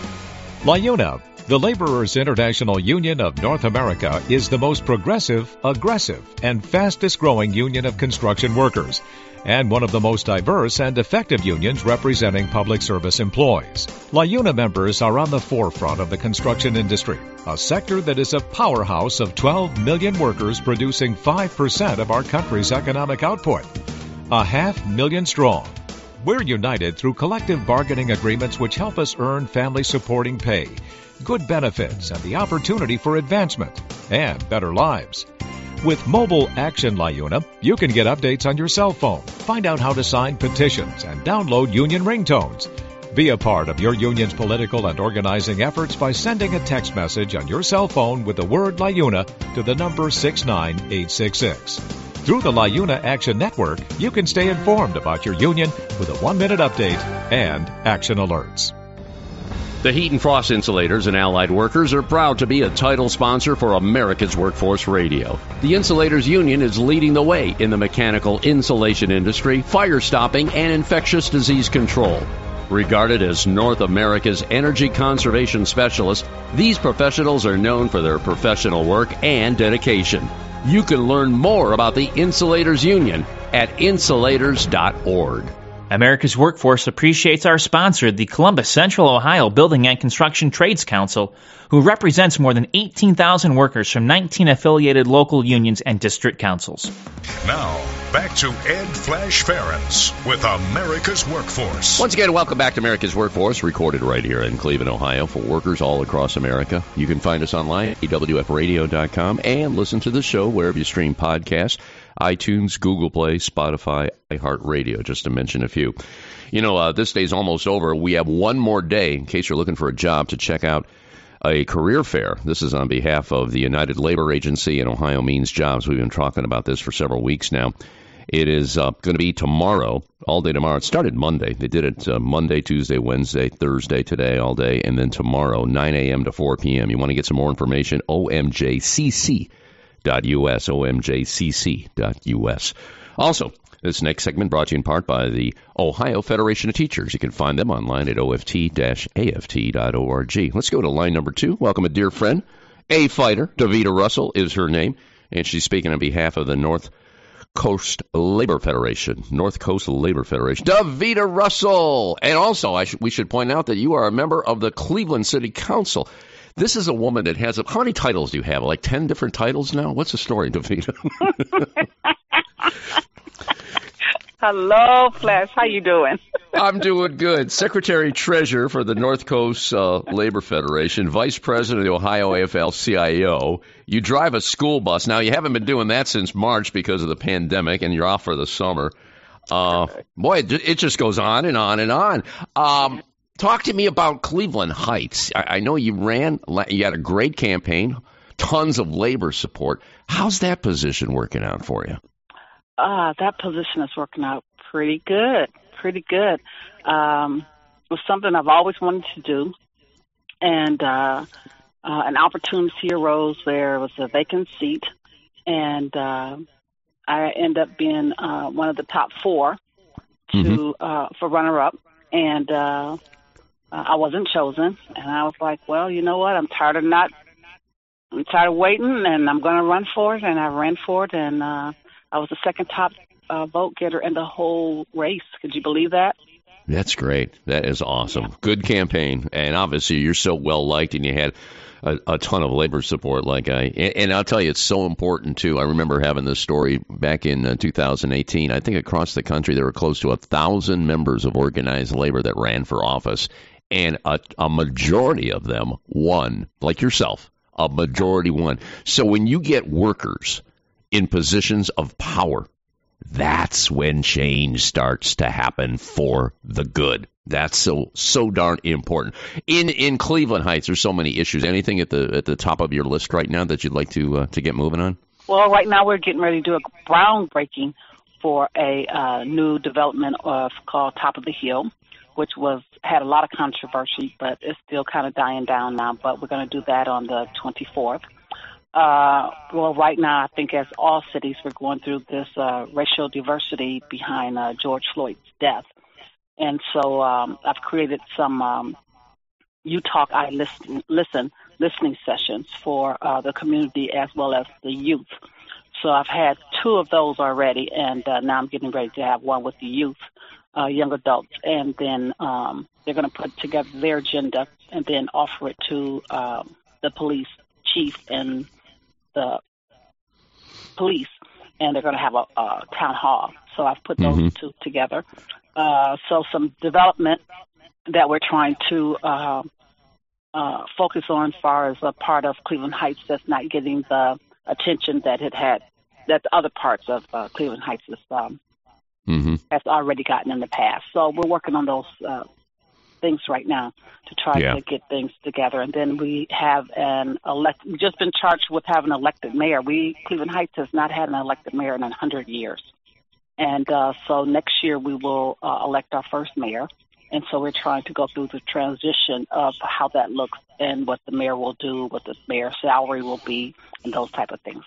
LIUNA, the Laborers International Union of North America, is the most progressive, aggressive, and fastest growing union of construction workers, and one of the most diverse and effective unions representing public service employees. LIUNA members are on the forefront of the construction industry, a sector that is a powerhouse of twelve million workers producing five percent of our country's economic output. A half million strong. We're united through collective bargaining agreements which help us earn family-supporting pay, good benefits, and the opportunity for advancement and better lives. With Mobile Action LIUNA, you can get updates on your cell phone, find out how to sign petitions, and download union ringtones. Be a part of your union's political and organizing efforts by sending a text message on your cell phone with the word LIUNA to the number six nine eight six six. Through the LIUNA Action Network, you can stay informed about your union with a one-minute update and action alerts. The Heat and Frost Insulators and Allied Workers are proud to be a title sponsor for America's Workforce Radio. The Insulators Union is leading the way in the mechanical insulation industry, fire stopping, and infectious disease control. Regarded as North America's energy conservation specialists, these professionals are known for their professional work and dedication. You can learn more about the Insulators Union at insulators dot org. America's Workforce appreciates our sponsor, the Columbus Central Ohio Building and Construction Trades Council, who represents more than eighteen thousand workers from nineteen affiliated local unions and district councils. Now, back to Ed Flash Ferenc with America's Workforce. Once again, welcome back to America's Workforce, recorded right here in Cleveland, Ohio, for workers all across America. You can find us online at A W F radio dot com and listen to the show wherever you stream podcasts. iTunes, Google Play, Spotify, iHeartRadio, just to mention a few. You know, uh, this day's almost over. We have one more day, in case you're looking for a job, to check out a career fair. This is on behalf of the United Labor Agency and Ohio Means Jobs. We've been talking about this for several weeks now. It is uh, going to be tomorrow, all day tomorrow. It started Monday. They did it uh, Monday, Tuesday, Wednesday, Thursday, today, all day, and then tomorrow, nine a.m. to four p.m. You want to get some more information, O M J C C dot U S, O M J C C dot U S. Also, this next segment brought to you in part by the Ohio Federation of Teachers. You can find them online at O F T A F T dot org. Let's go to line number two. Welcome a dear friend, a fighter. Davita Russell is her name, and she's speaking on behalf of the North Coast Labor Federation. North Coast Labor Federation. Davita Russell! And also, I sh- we should point out that you are a member of the Cleveland City Council. This is a woman that has, a, how many titles do you have? Like ten different titles now? What's the story, Davita? Hello, Flash. How you doing? I'm doing good. Secretary Treasurer for the North Coast uh, Labor Federation, Vice President of the Ohio A F L C I O. You drive a school bus. Now, you haven't been doing that since March because of the pandemic, and you're off for the summer. Uh, boy, it, it just goes on and on and on. Um, talk to me about Cleveland Heights. I, I know you ran, you had a great campaign, tons of labor support. How's that position working out for you? Uh, that position is working out pretty good, pretty good. Um, it was something I've always wanted to do, and uh, uh, an opportunity arose where it was a vacant seat, and uh, I ended up being uh, one of the top four to mm-hmm. uh, for runner-up, and uh, I wasn't chosen, and I was like, well, you know what, I'm tired of not, I'm tired of waiting, and I'm going to run for it, and I ran for it, and uh, I was the second top uh, vote getter in the whole race. Could you believe that? That's great. That is awesome. Yeah. Good campaign. And obviously you're so well liked, and you had a, a ton of labor support. Like I, and, and I'll tell you, it's so important too. I remember having this story back in uh, two thousand eighteen. I think across the country there were close to a thousand members of organized labor that ran for office, and a, a majority of them won, like yourself. A majority won. So when you get workers in positions of power, that's when change starts to happen for the good. That's so so darn important. In in Cleveland Heights, there's so many issues. Anything at the at the top of your list right now that you'd like to uh, to get moving on? Well, right now we're getting ready to do a groundbreaking for a uh, new development of called Top of the Hill, which was had a lot of controversy, but it's still kind of dying down now. But we're going to do that on the twenty-fourth. Uh, well, right now, I think as all cities, we're going through this uh, racial diversity behind uh, George Floyd's death. And so um, I've created some um, You Talk, I Listen, listen listening sessions for uh, the community as well as the youth. So I've had two of those already, and uh, now I'm getting ready to have one with the youth, uh, young adults. And then um, they're going to put together their agenda and then offer it to uh, the police chief and the police, and they're going to have a, a town hall. So I've put those mm-hmm. two together. Uh, so some development that we're trying to uh, uh, focus on as far as a part of Cleveland Heights that's not getting the attention that it had, that the other parts of uh, Cleveland Heights is, um, mm-hmm. has already gotten in the past. So we're working on those uh, things right now to try yeah. to get things together. And then we have an elect. We've just been charged with having an elected mayor. We Cleveland Heights has not had an elected mayor in a hundred years, and uh, so next year we will uh, elect our first mayor. And so we're trying to go through the transition of how that looks and what the mayor will do, what the mayor's salary will be, and those type of things.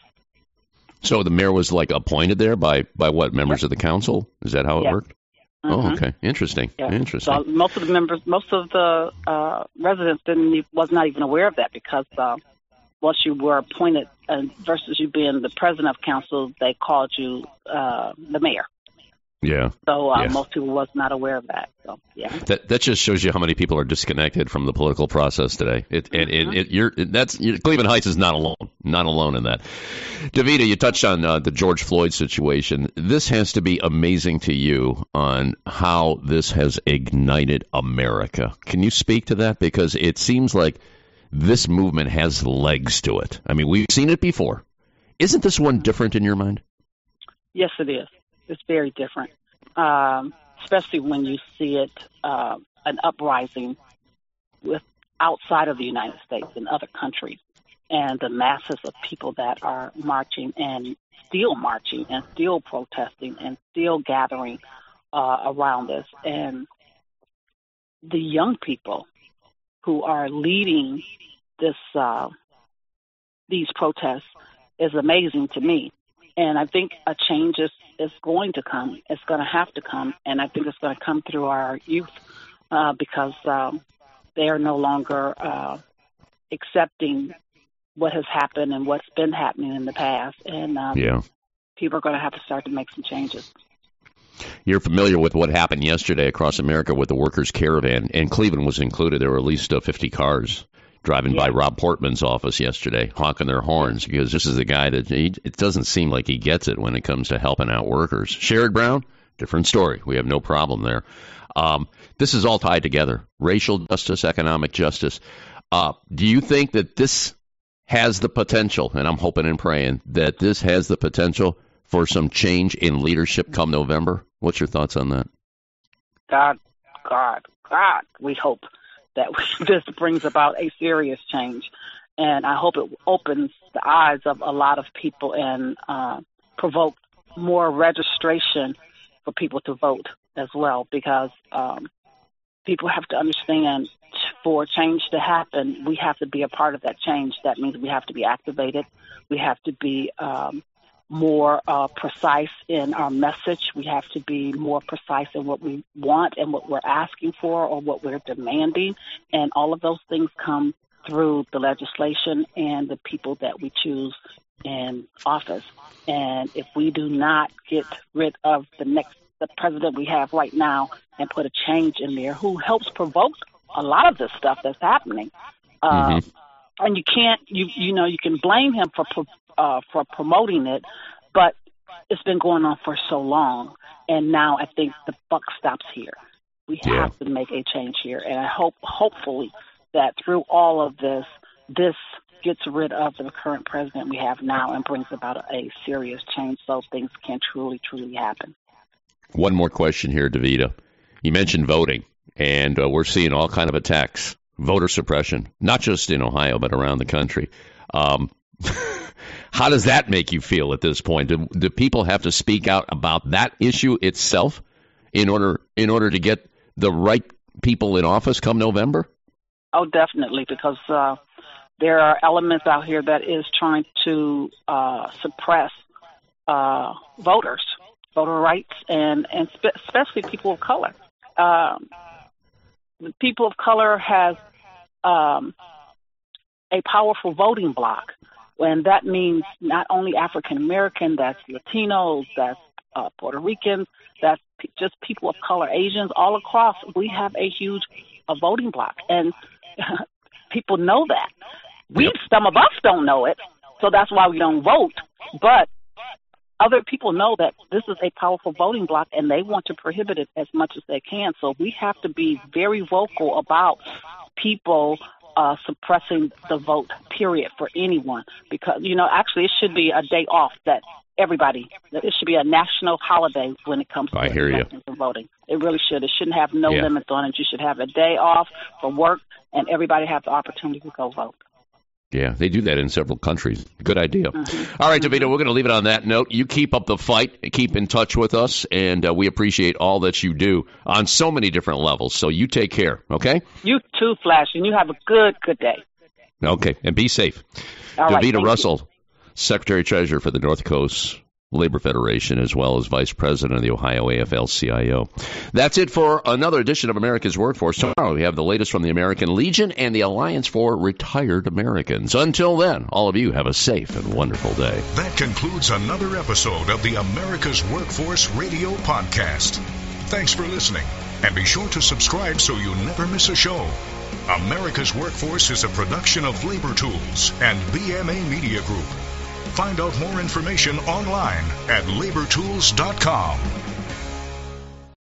So the mayor was like appointed there by, by what, members yep. of the council? Is that how it yep. worked? Mm-hmm. Oh, okay. Interesting. Yeah. Interesting. So most of the members, most of the uh, residents didn't was not even aware of that because uh, once you were appointed uh, versus you being the president of council, they called you uh, the mayor. Yeah. So uh, yeah. most people was not aware of that. So yeah. That that just shows you how many people are disconnected from the political process today. It and mm-hmm. it, it you're that's you're, Cleveland Heights is not alone, not alone in that. Davida, you touched on uh, the George Floyd situation. This has to be amazing to you on how this has ignited America. Can you speak to that? Because it seems like this movement has legs to it. I mean, we've seen it before. Isn't this one different in your mind? Yes, it is. It's very different, um, especially when you see it, uh, an uprising with outside of the United States and other countries, and the masses of people that are marching and still marching and still protesting and still gathering uh, around this. And the young people who are leading this uh, these protests is amazing to me. And I think a change is, is going to come. It's going to have to come. And I think it's going to come through our youth uh, because um, they are no longer uh, accepting what has happened and what's been happening in the past. And um, yeah. people are going to have to start to make some changes. You're familiar with what happened yesterday across America with the workers' caravan, and Cleveland was included. There were at least uh, fifty cars driving yeah. by Rob Portman's office yesterday, honking their horns, because this is the guy that he, it doesn't seem like he gets it when it comes to helping out workers. Sherrod Brown, different story. We have no problem there. Um, this is all tied together. Racial justice, economic justice. Uh, do you think that this has the potential, and I'm hoping and praying, that this has the potential for some change in leadership come November? What's your thoughts on that? God, God, God, we hope that this brings about a serious change. And I hope it opens the eyes of a lot of people and uh, provoke more registration for people to vote as well, because um, people have to understand for change to happen, we have to be a part of that change. That means we have to be activated. We have to be um, more uh, precise in our message. We have to be more precise in what we want and what we're asking for or what we're demanding. And all of those things come through the legislation and the people that we choose in office. And if we do not get rid of the next, the president we have right now and put a change in there who helps provoke a lot of this stuff that's happening, uh, mm-hmm. and you can't, you you know, you can blame him for uh, for promoting it, but it's been going on for so long, and now I think the buck stops here. We yeah. have to make a change here, and I hope, hopefully, that through all of this, this gets rid of the current president we have now and brings about a, a serious change so things can truly, truly happen. One more question here, Davida. You mentioned voting, and uh, we're seeing all kind of attacks, voter suppression, not just in Ohio, but around the country. Um, how does that make you feel at this point? Do, do people have to speak out about that issue itself in order in order to get the right people in office come November? Oh, definitely, because uh, there are elements out here that is trying to uh, suppress uh, voters, voter rights, and, and spe- especially people of color. Um, people of color has um, a powerful voting bloc, and that means not only African American, that's Latinos, that's uh, Puerto Ricans, that's p- just people of color, Asians, all across. We have a huge a voting bloc, and people know that. We, yep. Some of us don't know it, so that's why we don't vote. But other people know that this is a powerful voting bloc, and they want to prohibit it as much as they can. So we have to be very vocal about people uh, suppressing the vote, period, for anyone. Because, you know, actually it should be a day off that everybody, it should be a national holiday when it comes to I hear elections and voting. It really should. It shouldn't have no yeah. limits on it. You should have a day off from work, and everybody have the opportunity to go vote. Yeah, they do that in several countries. Good idea. Mm-hmm. All right, Davita, we're going to leave it on that note. You keep up the fight. Keep in touch with us, and uh, we appreciate all that you do on so many different levels. So you take care, okay? You too, Flash, and you have a good, good day. Okay, and be safe. All right, Davita Russell, you. Secretary-Treasurer for the North Coast Labor Federation, as well as Vice President of the Ohio A F L C I O. That's it for another edition of America's Workforce. Tomorrow we have the latest from the American Legion and the Alliance for Retired Americans. Until then, all of you have a safe and wonderful day. That concludes another episode of the America's Workforce Radio Podcast. Thanks for listening, and be sure to subscribe so you never miss a show. America's Workforce is a production of Labor Tools and B M A Media Group. Find out more information online at labor tools dot com.